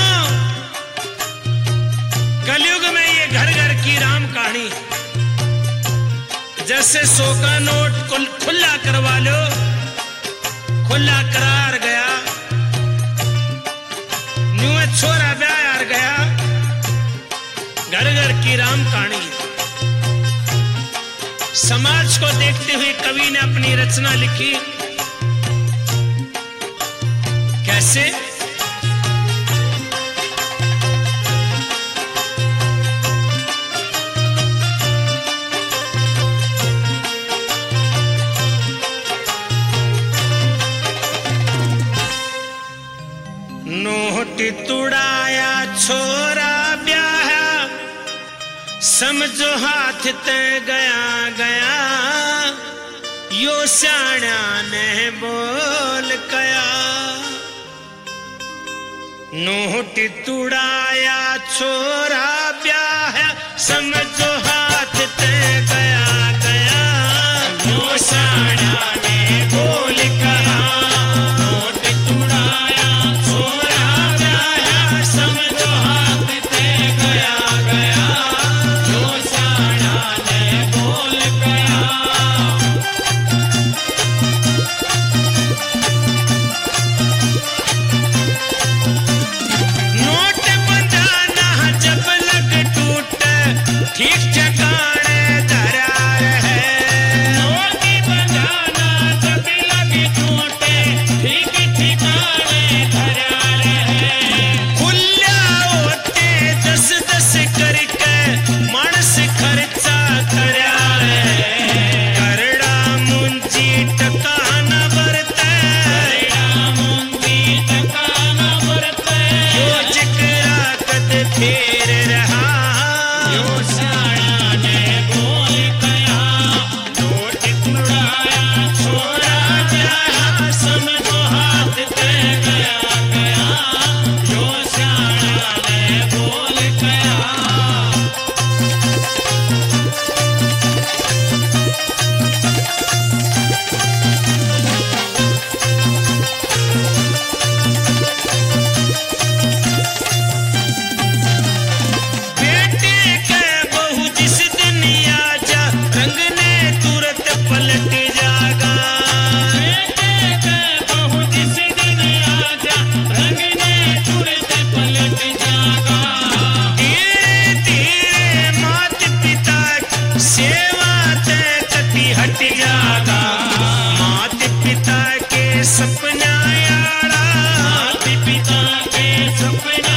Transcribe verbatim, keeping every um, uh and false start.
कलयुग में ये घर घर की राम कहानी, जैसे सौ का नोट खुला करवा लो, खुला करार गया, न्यू छोरा ब्याह गया। घर घर की राम कहानी समाज को देखते हुए कवि ने अपनी रचना लिखी। कैसे? नोट तुड़ाया छोरा ब्याहा, समझो हाथ ते गया गया, यो स्याणा ने बोल कया। नोट तुड़ाया छोरा ब्याहा, समझो हाथ ते गया गया, यो स्याणा ने बोल कया। नोट तुड़ाया छोरा ब्याहा, समझो हाथ ते गया गया, यो स्याणा ने बोल कया। नोट बंधाना जब लग टूट, ठीक ठिकाने धरा रहे। नोट बंधाना जब लग टूट, ठीक ठिकाने धरा रहे। खुला होते दस दस करके मानस खर्चा करा रहे। करड़ा मुंजी टका न बरते, करड़ा मुंजी टका न बरते, यो जिकरा कद फेर रहा, यो स्याणा ने बोल कया। नोट तुड़ाया छोरा ब्याहा, समझो हाथ ते गया गया, यो स्याणा ने बोल कया। बेटे के बहू जिस दिन आजा, रंग ने तुरंत पलट जागा। बेटे के बहू जिस दिन आजा, रंग ने तुरंत पलट जागा। धीरे धीरे मात पिता सेवा ते कति हट जागा। मात पिता के सपना यारा, मात पिता के सपना